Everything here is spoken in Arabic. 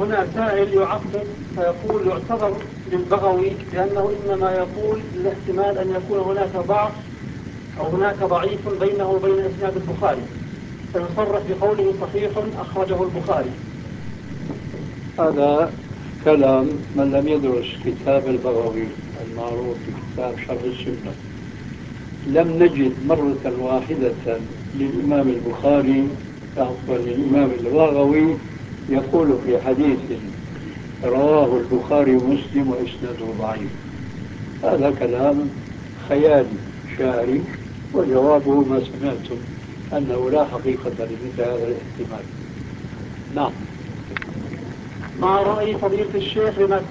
هنا سائل يعقب فيقول يعتبر للبغوي لأنه إنما يقول الاحتمال أن يكون هناك ضعف أو هناك ضعيف بينه وبين إسناد البخاري، فيصرح بقوله صحيح أخرجه البخاري. هذا كلام من لم يدرس كتاب البغوي المعروف بكتاب شرح السنة. لم نجد مرة واحدة للإمام البخاري عفوا للإمام البغوي يقول في حديث رواه البخاري ومسلم وإسناده ضعيف. هذا كلام خيالي شاعري، وجوابه ما سمعتم أنه لا حقيقة لمثل هذا الاحتمال. نعم. مع رأي فضيلة الشيخ